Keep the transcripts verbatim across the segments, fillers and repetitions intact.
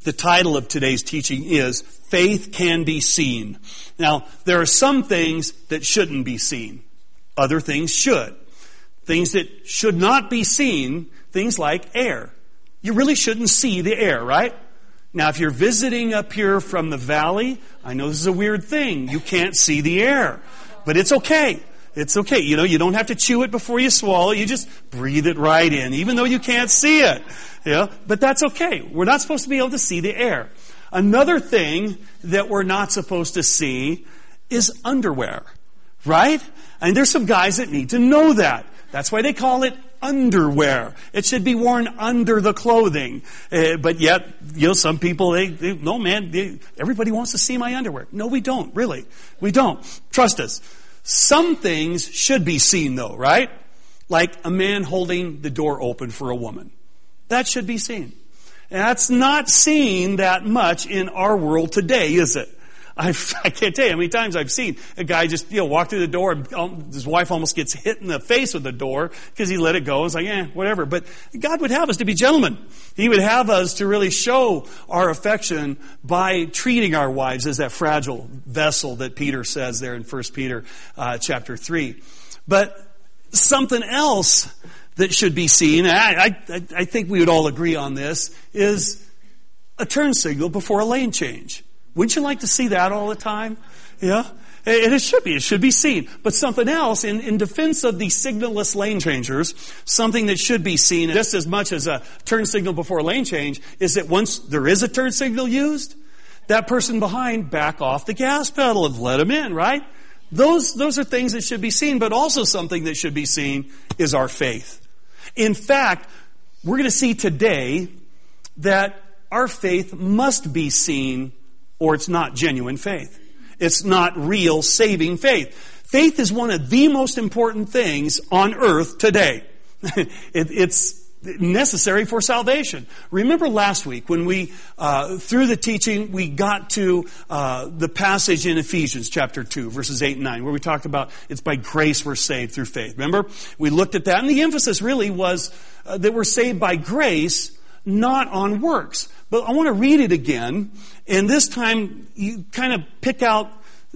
The title of today's teaching is Faith Can Be Seen. Now, there are some things that shouldn't be seen. Other things should. Things that should not be seen, things like air. You really shouldn't see the air, right? Now, if you're visiting up here from the valley, I know this is a weird thing. You can't see the air. But it's okay. It's okay. You know, you don't have to chew it before you swallow. You just breathe it right in, even though you can't see it. Yeah, but that's okay. We're not supposed to be able to see the air. Another thing that we're not supposed to see is underwear, right? And there's some guys that need to know that. That's why they call it underwear. It should be worn under the clothing. Uh, but yet, you know, some people, they, they no man, they, everybody wants to see my underwear. No, we don't, really. We don't. Trust us. Some things should be seen though, right? Like a man holding the door open for a woman. That should be seen. And that's not seen that much in our world today, is it? I've, I can't tell you how many times I've seen a guy just, you know, walk through the door and um, his wife almost gets hit in the face with the door because he let it go. It's like, eh, whatever. But God would have us to be gentlemen. He would have us to really show our affection by treating our wives as that fragile vessel that Peter says there in First Peter uh, chapter three. But something else that should be seen, and I, I, I think we would all agree on this, is a turn signal before a lane change. Wouldn't you like to see that all the time? Yeah? And it should be. It should be seen. But something else, in, in defense of the signalless lane changers, something that should be seen just as much as a turn signal before a lane change, is that once there is a turn signal used, that person behind back off the gas pedal and let them in, right? Those, those are things that should be seen, but also something that should be seen is our faith. In fact, we're going to see today that our faith must be seen or it's not genuine faith. It's not real saving faith. Faith is one of the most important things on earth today. it, it's necessary for salvation. Remember last week when we, uh, through the teaching, we got to uh, the passage in Ephesians chapter two, verses eight and nine, where we talked about it's by grace we're saved through faith. Remember? We looked at that, and the emphasis really was uh, that we're saved by grace, not on works. But I want to read it again, and this time you kind of pick out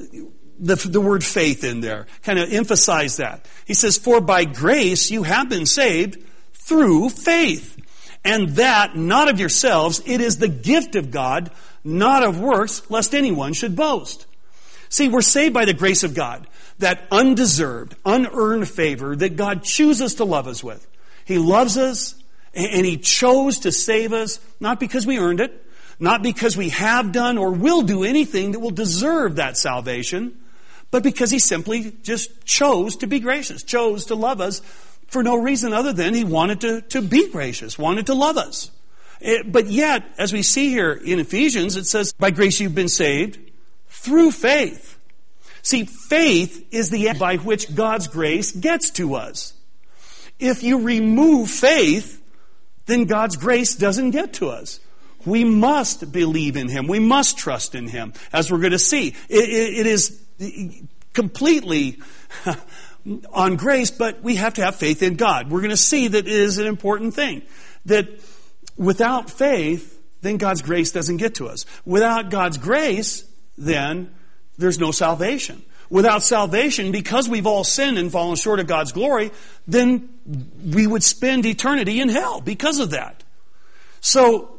the, the word faith in there, kind of emphasize that. He says, "For by grace you have been saved through faith, and that not of yourselves, it is the gift of God, not of works, lest anyone should boast." See, we're saved by the grace of God, that undeserved, unearned favor that God chooses to love us with. He loves us, and He chose to save us, not because we earned it, not because we have done or will do anything that will deserve that salvation, but because He simply just chose to be gracious, chose to love us for no reason other than He wanted to, to be gracious, wanted to love us. It, but yet, as we see here in Ephesians, it says, by grace you've been saved through faith. See, faith is the end by which God's grace gets to us. If you remove faith, then God's grace doesn't get to us. We must believe in Him. We must trust in Him, as we're going to see. It, it, it is completely on grace, but we have to have faith in God. We're going to see that it is an important thing. That without faith, then God's grace doesn't get to us. Without God's grace, then there's no salvation. Without salvation, because we've all sinned and fallen short of God's glory, then we would spend eternity in hell because of that. So,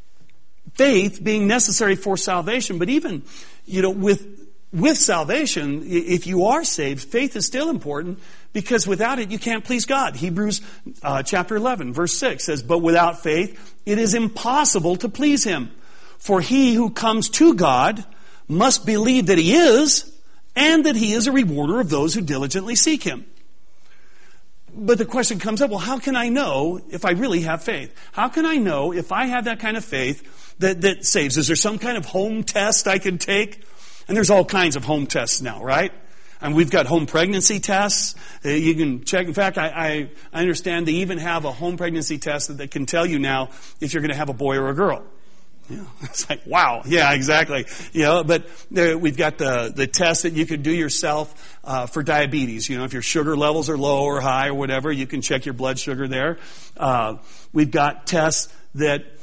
faith being necessary for salvation, but even, you know, with with salvation, if you are saved, faith is still important because without it, you can't please God. Hebrews uh, chapter eleven, verse six says, "But without faith, it is impossible to please Him. For he who comes to God must believe that He is, and that He is a rewarder of those who diligently seek Him." But the question comes up, well, how can I know if I really have faith? How can I know if I have that kind of faith that, that saves? Is there some kind of home test I can take? And there's all kinds of home tests now, right? And we've got home pregnancy tests. Uh, you can check. In fact, I, I, I understand they even have a home pregnancy test that, that can tell you now if you're going to have a boy or a girl. Yeah, it's like, wow. Yeah, exactly. You know, but there, we've got the, the test that you can do yourself, uh, for diabetes. You know, if your sugar levels are low or high or whatever, you can check your blood sugar there. Uh, we've got tests that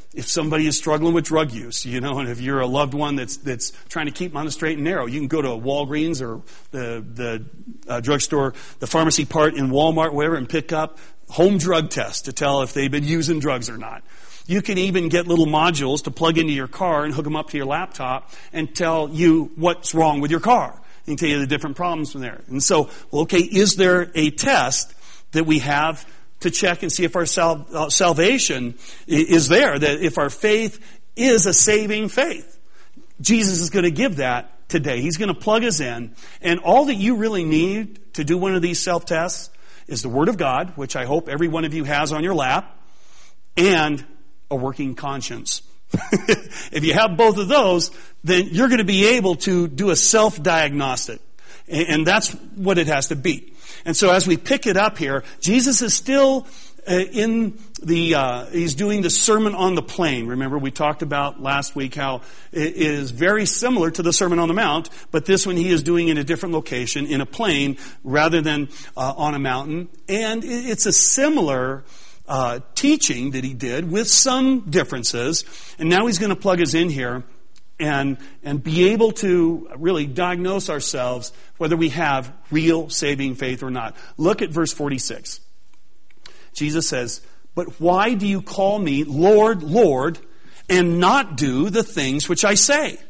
if somebody is struggling with drug use, you know, and if you're a loved one that's that's trying to keep them on the straight and narrow, you can go to a Walgreens or the the uh, drugstore, the pharmacy part in Walmart, wherever, and pick up home drug tests to tell if they've been using drugs or not. You can even get little modules to plug into your car and hook them up to your laptop and tell you what's wrong with your car. It can tell you the different problems from there. And so, well, okay, is there a test that we have to check and see if our sal- uh, salvation is there, that if our faith is a saving faith? Jesus is going to give that today. He's going to plug us in. And all that you really need to do one of these self-tests is the Word of God, which I hope every one of you has on your lap, and a working conscience. If you have both of those, then you're going to be able to do a self-diagnostic. And that's what it has to be. And so as we pick it up here, Jesus is still uh, in the, uh, he's doing the Sermon on the Plain. Remember, we talked about last week how it is very similar to the Sermon on the Mount, but this one he is doing in a different location, in a plain, rather than uh, on a mountain. And it's a similar uh, teaching that he did with some differences. And now he's going to plug us in here and and be able to really diagnose ourselves whether we have real saving faith or not. Look at verse forty-six. Jesus says, "But why do you call me Lord, Lord, and not do the things which I say?"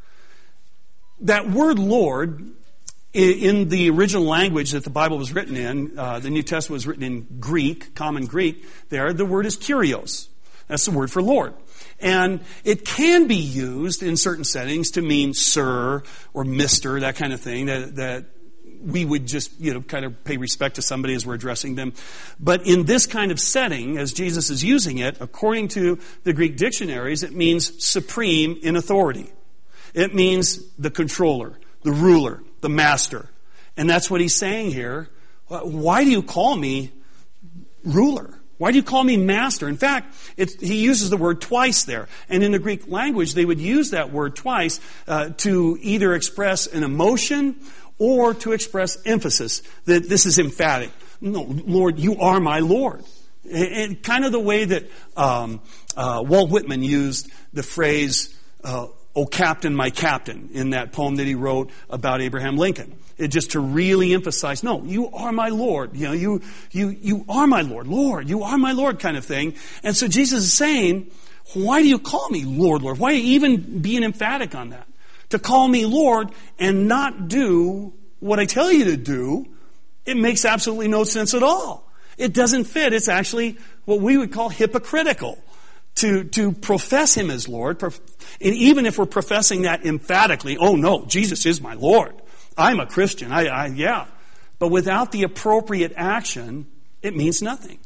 That word Lord, in the original language that the Bible was written in, uh, the New Testament was written in Greek, common Greek there, the word is Kyrios. That's the word for Lord. And it can be used in certain settings to mean sir or mister, that kind of thing, that, that we would just, you know, kind of pay respect to somebody as we're addressing them. But in this kind of setting, as Jesus is using it, according to the Greek dictionaries, it means supreme in authority. It means the controller, the ruler, the master. And that's what he's saying here. Why do you call me ruler? Why do you call me master? In fact, it's, he uses the word twice there. And in the Greek language, they would use that word twice uh, to either express an emotion or to express emphasis, that this is emphatic. No, Lord, you are my Lord. And, and kind of the way that um, uh, Walt Whitman used the phrase, uh, "O Captain, my Captain," in that poem that he wrote about Abraham Lincoln. It just to really emphasize, no, you are my Lord. You know, you, you, you are my Lord. Lord, you are my Lord kind of thing. And so Jesus is saying, why do you call me Lord, Lord? Why even being emphatic on that? To call me Lord and not do what I tell you to do, it makes absolutely no sense at all. It doesn't fit. It's actually what we would call hypocritical to, to profess him as Lord. And even if we're professing that emphatically, oh no, Jesus is my Lord. I'm a Christian. I, I, yeah. But without the appropriate action, it means nothing.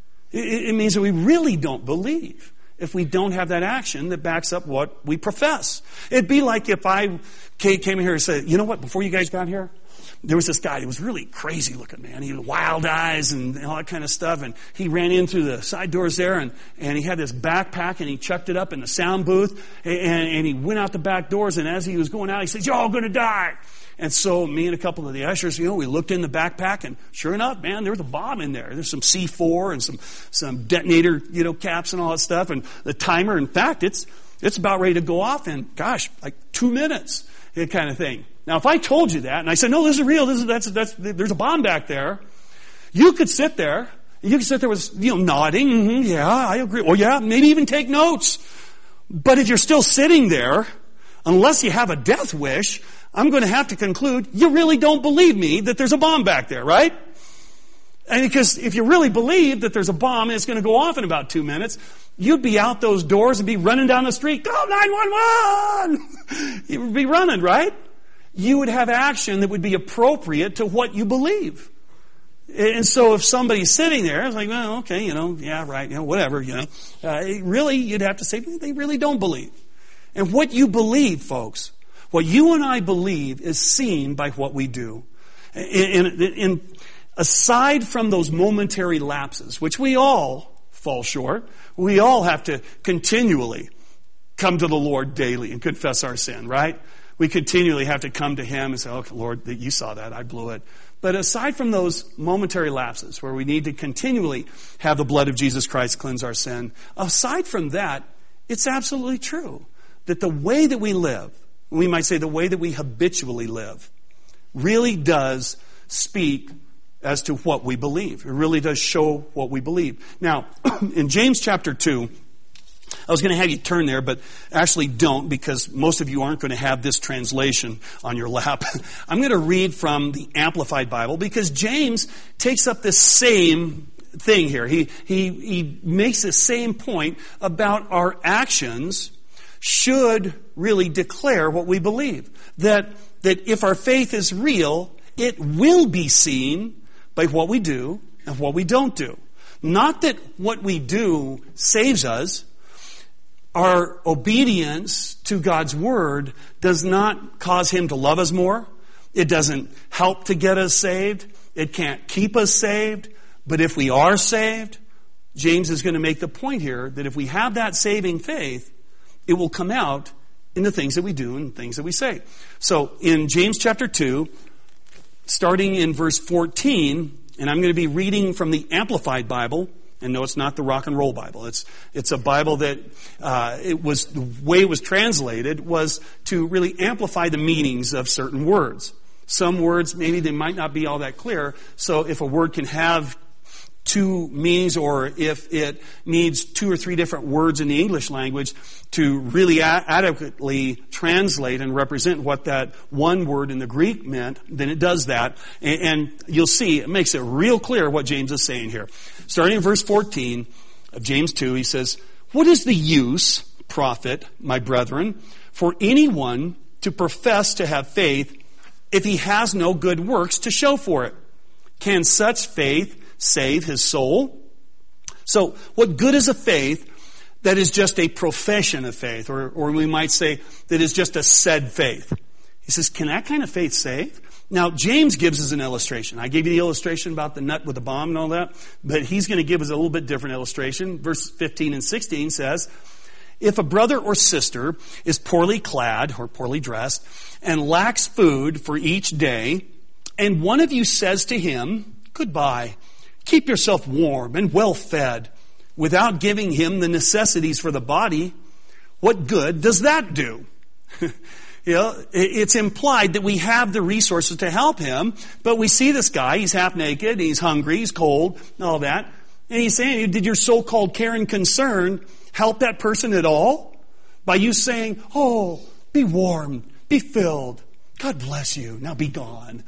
It, it means that we really don't believe if we don't have that action that backs up what we profess. It'd be like if I came here and said, you know what, before you guys got here, there was this guy, he was really crazy looking, man. He had wild eyes and all that kind of stuff. And he ran in through the side doors there, and, and he had this backpack, and he chucked it up in the sound booth, and, and he went out the back doors, and as he was going out, he said, "You're all going to die." And so me and a couple of the ushers, you know, we looked in the backpack, and sure enough, man, there was a bomb in there. There's some C four and some, some detonator, you know, caps and all that stuff. And the timer, in fact, it's, it's about ready to go off in, gosh, like two minutes, that kind of thing. Now, if I told you that, and I said, no, this is real, this is, that's, that's, there's a bomb back there, you could sit there, you could sit there with, you know, nodding, mm-hmm, yeah, I agree, or yeah, maybe even take notes. But if you're still sitting there, unless you have a death wish, I'm going to have to conclude you really don't believe me that there's a bomb back there, right? And because if you really believe that there's a bomb and it's going to go off in about two minutes, you'd be out those doors and be running down the street, "Call nine one one!" You would be running, right? You would have action that would be appropriate to what you believe. And so if somebody's sitting there, it's like, well, okay, you know, yeah, right, you know, whatever, you know. Uh, really, you'd have to say, they really don't believe. And what you believe, folks, what you and I believe is seen by what we do. And, and, and aside from those momentary lapses, which we all fall short, we all have to continually come to the Lord daily and confess our sin, right? We continually have to come to Him and say, "Okay, Lord, you saw that, I blew it." But aside from those momentary lapses where we need to continually have the blood of Jesus Christ cleanse our sin, aside from that, It's absolutely true that the way that we live, we might say the way that we habitually live, really does speak as to what we believe. It really does show what we believe. Now, in James chapter two, I was going to have you turn there, but actually don't, because most of you aren't going to have this translation on your lap. I'm going to read from the Amplified Bible, because James takes up this same thing here. He, he, he makes the same point about our actions should really declare what we believe. That, that if our faith is real, it will be seen by what we do and what we don't do. Not that what we do saves us. Our obedience to God's Word does not cause Him to love us more. It doesn't help to get us saved. It can't keep us saved. But if we are saved, James is going to make the point here that if we have that saving faith, it will come out in the things that we do and things that we say. So in James chapter two, starting in verse fourteen, and I'm going to be reading from the Amplified Bible. And no, it's not the Rock and Roll Bible. It's it's a Bible that uh, it was the way it was translated was to really amplify the meanings of certain words. Some words, maybe they might not be all that clear. So if a word can have two meanings, or if it needs two or three different words in the English language to really a- adequately translate and represent what that one word in the Greek meant, then it does that. And, and you'll see, it makes it real clear what James is saying here. Starting in verse fourteen of James two, he says, "What is the use, profit, my brethren, for anyone to profess to have faith if he has no good works to show for it? Can such faith save his soul?" So, what good is a faith that is just a profession of faith, or, or we might say that is just a said faith? He says, can that kind of faith save? Now, James gives us an illustration. I gave you the illustration about the nut with the bomb and all that, but he's going to give us a little bit different illustration. Verse fifteen and sixteen says, "If a brother or sister is poorly clad or poorly dressed and lacks food for each day, and one of you says to him, 'Goodbye, keep yourself warm and well fed,' without giving him the necessities for the body, what good does that do?" You know, it's implied that we have the resources to help him, but we see this guy, he's half naked, he's hungry, he's cold, and all that. And he's saying, did your so-called care and concern help that person at all? By you saying, "Oh, be warm, be filled, God bless you, now be gone."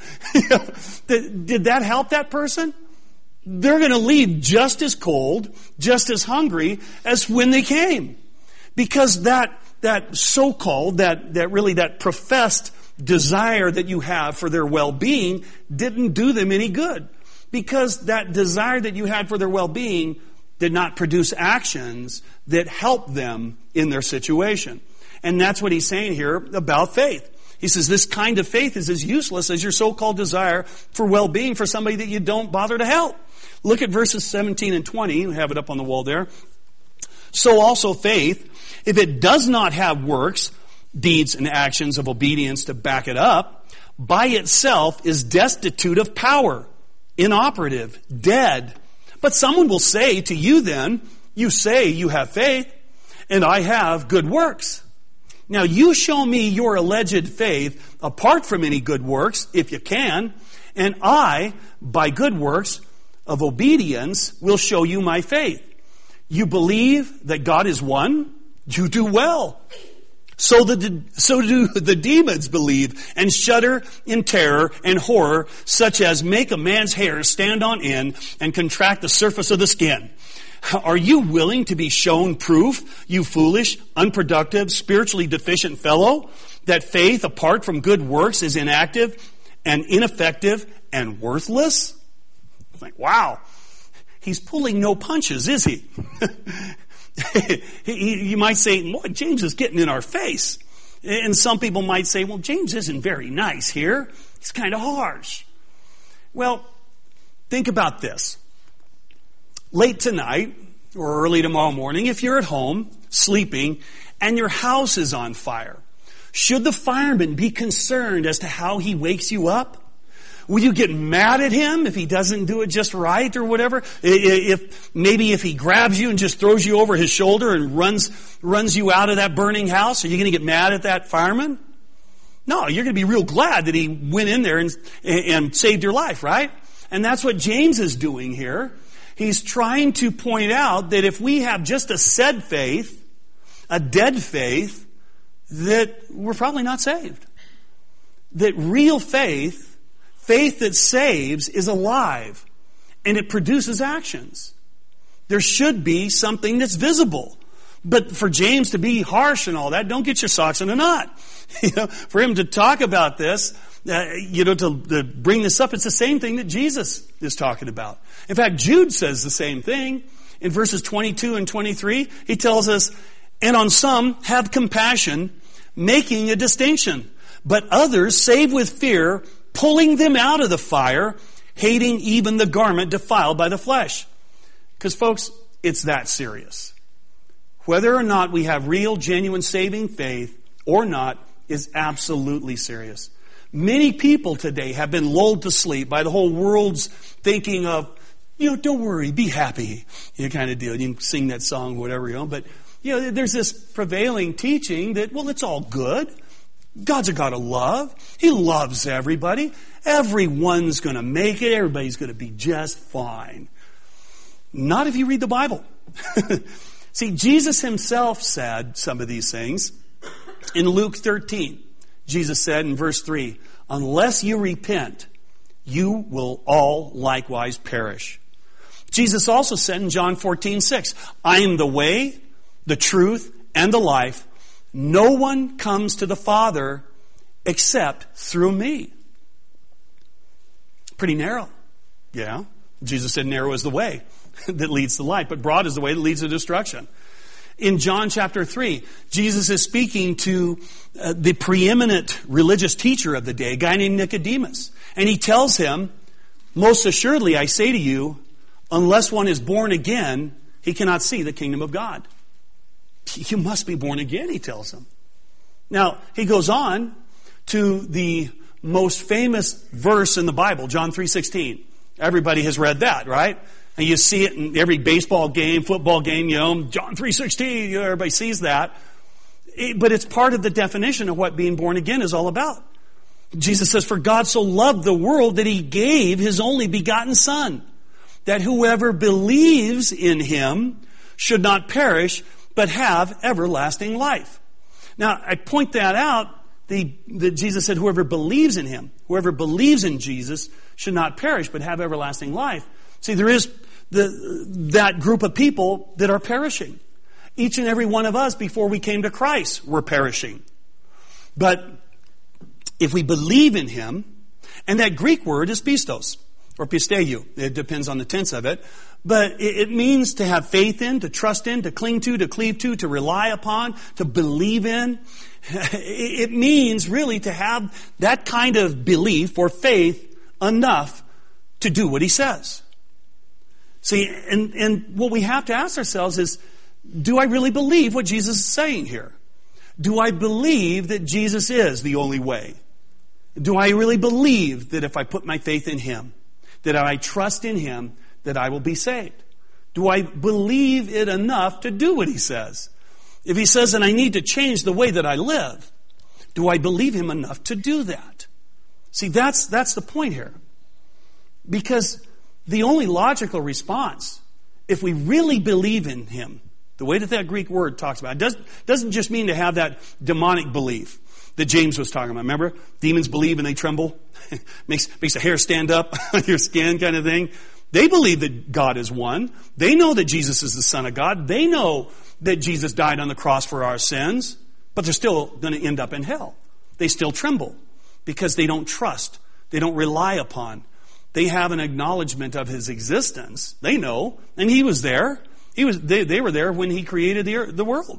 Did that help that person? They're going to leave just as cold, just as hungry as when they came. Because that that so-called, that, that really that professed desire that you have for their well-being didn't do them any good. Because that desire that you had for their well-being did not produce actions that helped them in their situation. And that's what he's saying here about faith. He says this kind of faith is as useless as your so-called desire for well-being for somebody that you don't bother to help. Look at verses seventeen and twenty. We have it up on the wall there. "So also faith, if it does not have works, deeds and actions of obedience to back it up, by itself is destitute of power, inoperative, dead. But someone will say to you then, 'You say you have faith, and I have good works. Now you show me your alleged faith apart from any good works, if you can, and I, by good works of obedience, will show you my faith. You believe that God is one? You do well. So the, so do the demons believe and shudder in terror and horror, such as make a man's hair stand on end and contract the surface of the skin. Are you willing to be shown proof, you foolish, unproductive, spiritually deficient fellow, that faith apart from good works is inactive and ineffective and worthless?" It's like, wow. He's pulling no punches, is he? You might say, "Boy, James is getting in our face." And some people might say, "Well, James isn't very nice here. He's kind of harsh." Well, think about this. Late tonight or early tomorrow morning, if you're at home sleeping and your house is on fire, should the fireman be concerned as to how he wakes you up? Will you get mad at him if he doesn't do it just right or whatever? If maybe if he grabs you and just throws you over his shoulder and runs runs you out of that burning house, are you going to get mad at that fireman? No, you're going to be real glad that he went in there and, and saved your life, right? And that's what James is doing here. He's trying to point out that if we have just a said faith, a dead faith, that we're probably not saved. That real faith, faith that saves, is alive. And it produces actions. There should be something that's visible. But for James to be harsh and all that, don't get your socks in a knot. You know, for him to talk about this, uh, you know, to, to bring this up, it's the same thing that Jesus is talking about. In fact, Jude says the same thing. In verses twenty-two and twenty-three, he tells us, and on some have compassion, making a distinction. But others save with fear, pulling them out of the fire, hating even the garment defiled by the flesh. Because folks, it's that serious. Whether or not we have real, genuine, saving faith or not is absolutely serious. Many people today have been lulled to sleep by the whole world's thinking of, you know, don't worry, be happy, you know, kind of deal. You can sing that song, whatever, you know, but, you know, there's this prevailing teaching that, well, it's all good. God's a God of love. He loves everybody. Everyone's going to make it. Everybody's going to be just fine. Not if you read the Bible. See, Jesus himself said some of these things. In Luke thirteen, Jesus said in verse three, unless you repent, you will all likewise perish. Jesus also said in John fourteen six, I am the way, the truth, and the life. No one comes to the Father except through me. Pretty narrow. Yeah. Jesus said narrow is the way that leads to life, but broad is the way that leads to destruction. In John chapter three, Jesus is speaking to uh, the preeminent religious teacher of the day, a guy named Nicodemus. And he tells him, most assuredly I say to you, unless one is born again, he cannot see the kingdom of God. You must be born again, he tells him. Now, he goes on to the most famous verse in the Bible, John three sixteen. Everybody has read that, right? And you see it in every baseball game, football game, you know, John three sixteen, you know, everybody sees that. It, but it's part of the definition of what being born again is all about. Jesus says, for God so loved the world that he gave his only begotten Son, that whoever believes in him should not perish, but have everlasting life. Now, I point that out, the, that Jesus said whoever believes in him, whoever believes in Jesus should not perish, but have everlasting life. See, there is the, that group of people that are perishing. Each and every one of us, before we came to Christ, were perishing. But if we believe in him, and that Greek word is pistos, or pisteu, it depends on the tense of it, but it, it means to have faith in, to trust in, to cling to, to cleave to, to rely upon, to believe in. It means really to have that kind of belief or faith enough to do what he says. See, and, and what we have to ask ourselves is, do I really believe what Jesus is saying here? Do I believe that Jesus is the only way? Do I really believe that if I put my faith in him, that I trust in him, that I will be saved? Do I believe it enough to do what he says? If he says that I need to change the way that I live, do I believe him enough to do that? See, that's, that's the point here. Because the only logical response, if we really believe in him, the way that that Greek word talks about it, doesn't, doesn't just mean to have that demonic belief that James was talking about. Remember? Demons believe and they tremble. makes, makes the hair stand up on your skin kind of thing. They believe that God is one. They know that Jesus is the Son of God. They know that Jesus died on the cross for our sins, but they're still going to end up in hell. They still tremble because they don't trust. They don't rely upon. They have an acknowledgement of his existence. They know, and he was there. He was. They, they were there when he created the, the world.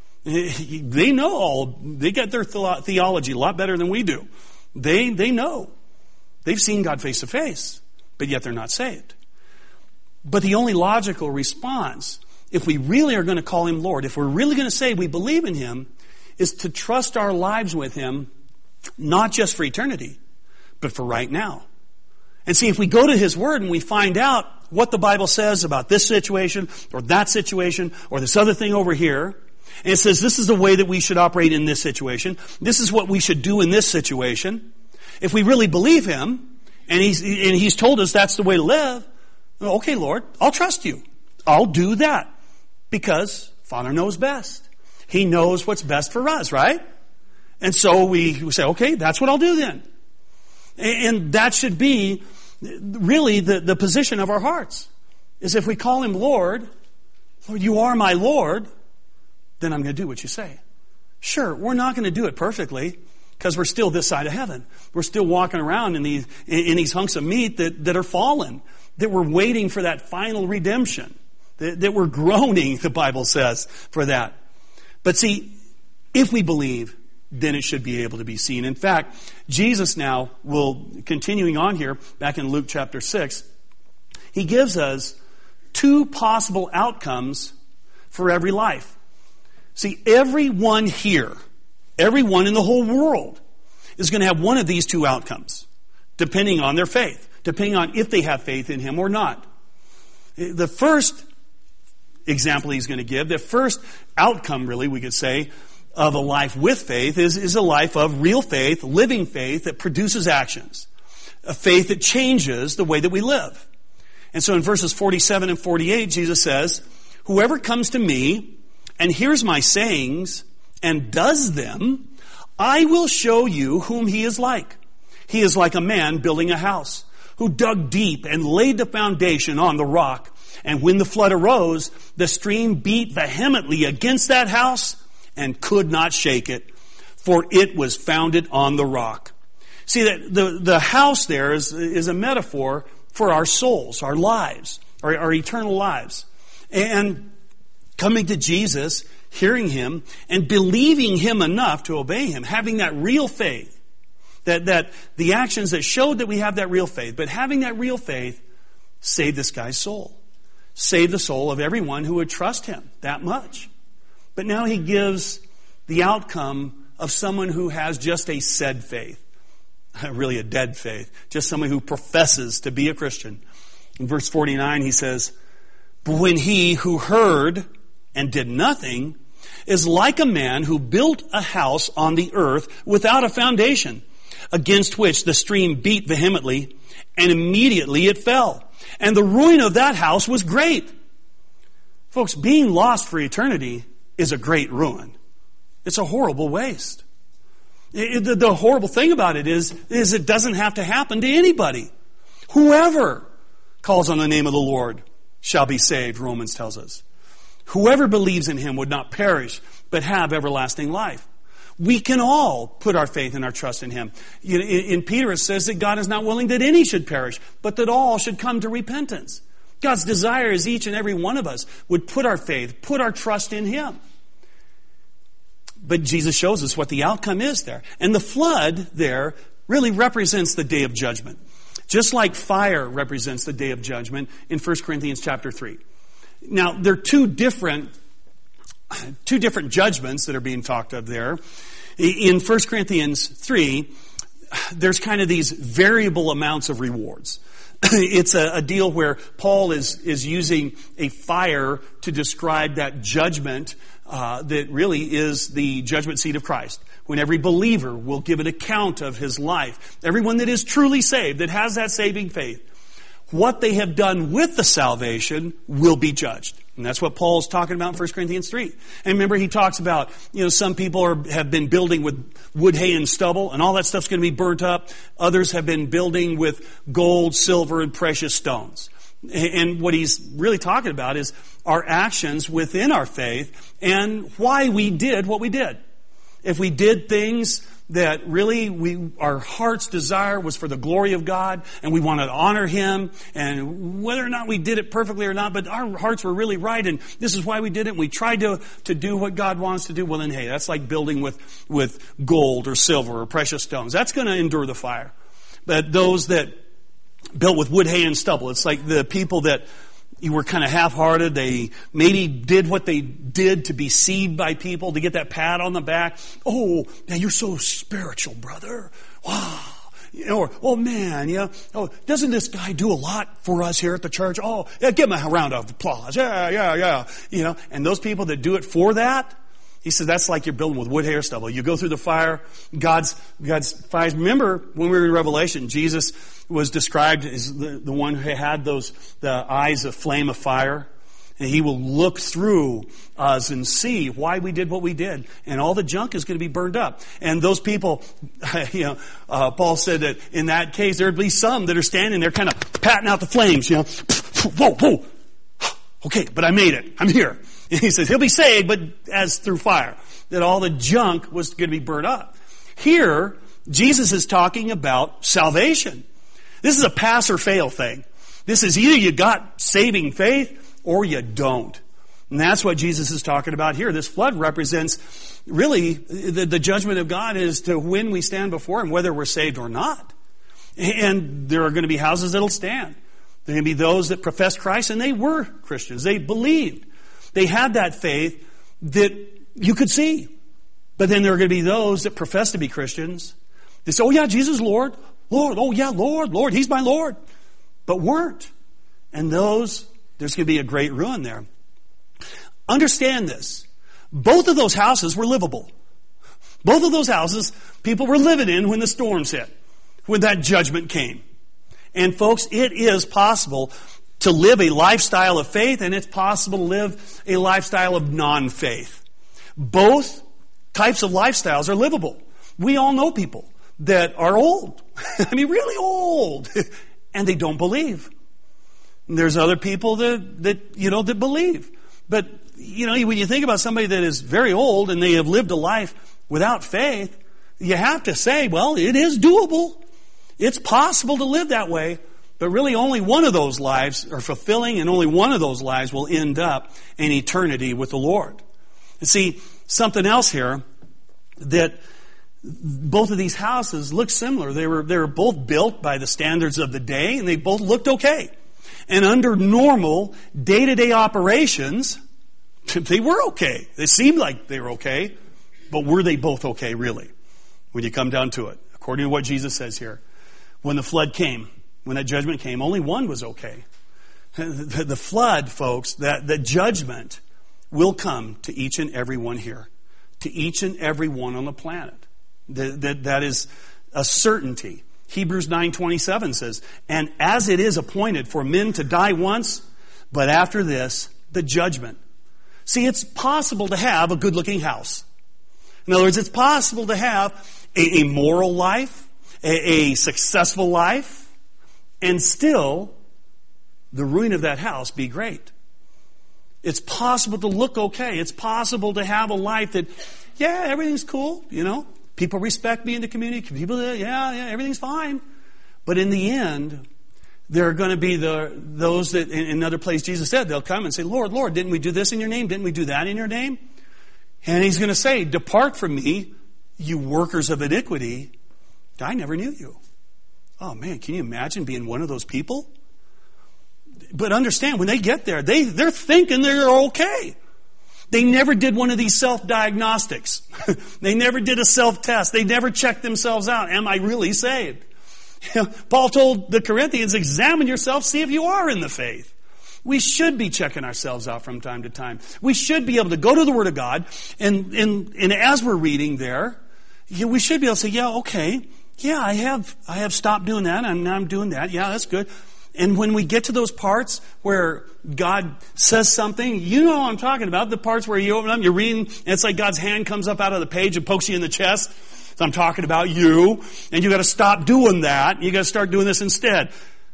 They know all. They got their theology a lot better than we do. They they know. They've seen God face to face, but yet they're not saved. But the only logical response, if we really are going to call him Lord, if we're really going to say we believe in him, is to trust our lives with him, not just for eternity, but for right now. And see, if we go to His Word and we find out what the Bible says about this situation, or that situation, or this other thing over here, and it says this is the way that we should operate in this situation, this is what we should do in this situation, if we really believe Him, and He's, and He's told us that's the way to live, okay, Lord, I'll trust You. I'll do that. Because Father knows best. He knows what's best for us, right? And so we say, okay, that's what I'll do then. And that should be really the, the position of our hearts. Is if we call Him Lord, Lord, You are my Lord, then I'm going to do what You say. Sure, we're not going to do it perfectly because we're still this side of heaven. We're still walking around in these, in these hunks of meat that, that are fallen, that we're waiting for that final redemption, that, that we're groaning, the Bible says, for that. But see, if we believe, then it should be able to be seen. In fact, Jesus now will, continuing on here, back in Luke chapter six, He gives us two possible outcomes for every life. See, everyone here, everyone in the whole world is going to have one of these two outcomes, depending on their faith, depending on if they have faith in Him or not. The first example He's going to give, the first outcome, really, we could say, of a life with faith is, is a life of real faith, living faith that produces actions. A faith that changes the way that we live. And so in verses forty-seven and forty-eight, Jesus says, whoever comes to me and hears my sayings and does them, I will show you whom he is like. He is like a man building a house who dug deep and laid the foundation on the rock. And when the flood arose, the stream beat vehemently against that house and could not shake it, for it was founded on the rock. See, that the, the house there is, is a metaphor for our souls, our lives, our, our eternal lives. And coming to Jesus, hearing Him, and believing Him enough to obey Him, having that real faith, that, that the actions that showed that we have that real faith, but having that real faith saved this guy's soul. Saved the soul of everyone who would trust Him that much. But now He gives the outcome of someone who has just a said faith. Really a dead faith. Just someone who professes to be a Christian. In verse forty-nine He says, but when he who heard and did nothing is like a man who built a house on the earth without a foundation, against which the stream beat vehemently, and immediately it fell. And the ruin of that house was great. Folks, being lost for eternity is a great ruin. It's a horrible waste. It, the, the horrible thing about it is, is it doesn't have to happen to anybody. Whoever calls on the name of the Lord shall be saved, Romans tells us. Whoever believes in Him would not perish, but have everlasting life. We can all put our faith and our trust in Him. In, in Peter it says that God is not willing that any should perish, but that all should come to repentance. God's desire is each and every one of us would put our faith, put our trust in Him. But Jesus shows us what the outcome is there. And the flood there really represents the day of judgment. Just like fire represents the day of judgment in First Corinthians chapter three. Now, there are two different, two different judgments that are being talked of there. In First Corinthians three, there's kind of these variable amounts of rewards. It's a, a deal where Paul is, is using a fire to describe that judgment uh, that really is the judgment seat of Christ. When every believer will give an account of his life. Everyone that is truly saved, that has that saving faith. What they have done with the salvation will be judged. And that's what Paul's talking about in First Corinthians three. And remember, he talks about, you know, some people are, have been building with wood, hay, and stubble, and all that stuff's going to be burnt up. Others have been building with gold, silver, and precious stones. And what he's really talking about is our actions within our faith and why we did what we did. If we did things that really we, our heart's desire was for the glory of God and we wanted to honor Him, and whether or not we did it perfectly or not, but our hearts were really right and this is why we did it, and we tried to, to do what God wants to do, well then hey, that's like building with, with gold or silver or precious stones. That's going to endure the fire. But those that built with wood, hay, and stubble, it's like the people that you were kind of half-hearted. They maybe did what they did to be seen by people, to get that pat on the back. Oh, now you're so spiritual, brother. Wow. You know, or, oh man, you know, oh, doesn't this guy do a lot for us here at the church? Oh, yeah, give him a round of applause. Yeah, yeah, yeah. You know, and those people that do it for that, he said, that's like you're building with wood, hair, stubble. You go through the fire, God's, God's fire. Remember when we were in Revelation, Jesus was described as the, the one who had those, the eyes of flame of fire. And he will look through us and see why we did what we did. And all the junk is going to be burned up. And those people, you know, uh, Paul said that in that case, there'd be some that are standing there kind of patting out the flames, you know. Whoa, whoa. Okay, but I made it. I'm here. And he says he'll be saved, but as through fire. That all the junk was going to be burned up. Here, Jesus is talking about salvation. This is a pass or fail thing. This is either you got saving faith or you don't. And that's what Jesus is talking about here. This flood represents really the, the judgment of God as to when we stand before Him, whether we're saved or not. And there are going to be houses that'll stand. There are going to be those that profess Christ, and they were Christians. They believed. They had that faith that you could see. But then there are going to be those that profess to be Christians. They say, oh yeah, Jesus is Lord. Lord, oh yeah, Lord, Lord, He's my Lord. But weren't. And those, there's going to be a great ruin there. Understand this. Both of those houses were livable. Both of those houses, people were living in when the storms hit, when that judgment came. And folks, it is possible to live a lifestyle of faith, and it's possible to live a lifestyle of non-faith. Both types of lifestyles are livable. We all know people that are old. I mean, really old. And they don't believe. And there's other people that, that, you know, that believe. But, you know, when you think about somebody that is very old and they have lived a life without faith, you have to say, well, it is doable. It's possible to live that way. But really only one of those lives are fulfilling, and only one of those lives will end up in eternity with the Lord. And see, something else here, that both of these houses look similar. They were, they were both built by the standards of the day, and they both looked okay. And under normal day-to-day operations, they were okay. They seemed like they were okay, but were they both okay, really? When you come down to it, according to what Jesus says here. When the flood came, when that judgment came, only one was okay. The, the flood, folks, that the judgment will come to each and every one here, to each and every one on the planet. That, that, that is a certainty. Hebrews nine twenty-seven says, and as it is appointed for men to die once, but after this, the judgment. See, it's possible to have a good-looking house. In other words, it's possible to have a, a moral life, a, a successful life, and still the ruin of that house be great. It's possible to look okay. It's possible to have a life that, yeah, everything's cool, you know. People respect me in the community. People, yeah, yeah, everything's fine. But in the end, there are going to be the those that, in another place Jesus said, they'll come and say, Lord, Lord, didn't we do this in your name? Didn't we do that in your name? And He's going to say, depart from me, you workers of iniquity. I never knew you. Oh man, can you imagine being one of those people? But understand, when they get there, they, they're thinking they're okay. They never did one of these self-diagnostics. They never did a self-test. They never checked themselves out. Am I really saved? You know, Paul told the Corinthians, examine yourself, see if you are in the faith. We should be checking ourselves out from time to time. We should be able to go to the Word of God, and, and, and as we're reading there, you know, we should be able to say, yeah, okay, yeah, I have, I have stopped doing that, and now I'm doing that. Yeah, that's good. And when we get to those parts where God says something, you know what I'm talking about. The parts where you open up, you're reading, and it's like God's hand comes up out of the page and pokes you in the chest. So I'm talking about you. And you got to stop doing that. You got to start doing this instead.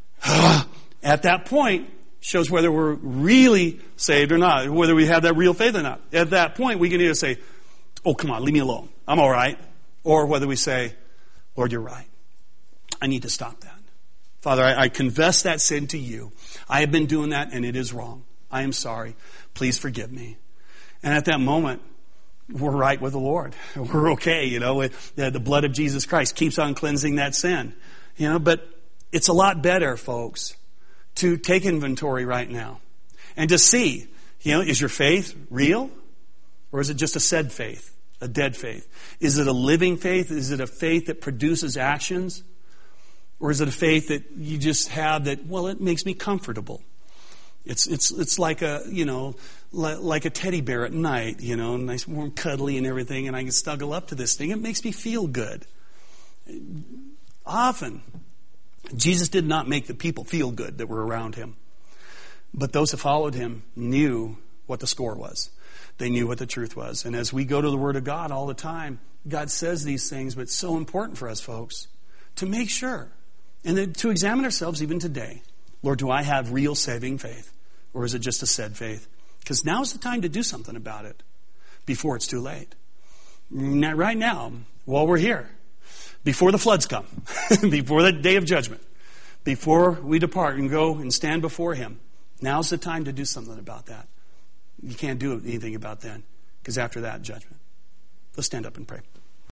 At that point, shows whether we're really saved or not, whether we have that real faith or not. At that point, we can either say, oh, come on, leave me alone. I'm all right. Or whether we say, Lord, you're right. I need to stop that. Father, I, I confess that sin to you. I have been doing that and it is wrong. I am sorry. Please forgive me. And at that moment, we're right with the Lord. We're okay, you know. The, the blood of Jesus Christ keeps on cleansing that sin. You know, but it's a lot better, folks, to take inventory right now and to see, you know, is your faith real? Or is it just a said faith, a dead faith? Is it a living faith? Is it a faith that produces actions? Or is it a faith that you just have that, well, it makes me comfortable? It's it's it's like a, you know, li- like a teddy bear at night, you know, nice warm cuddly and everything, and I can snuggle up to this thing. It makes me feel good. Often, Jesus did not make the people feel good that were around him. But those that followed him knew what the score was. They knew what the truth was. And as we go to the Word of God all the time, God says these things, but it's so important for us, folks, to make sure. And then to examine ourselves even today. Lord, do I have real saving faith? Or is it just a said faith? Because now's the time to do something about it before it's too late. Right now, while we're here, before the floods come, before the day of judgment, before we depart and go and stand before him, now's the time to do something about that. You can't do anything about that, because after that, judgment. Let's stand up and pray.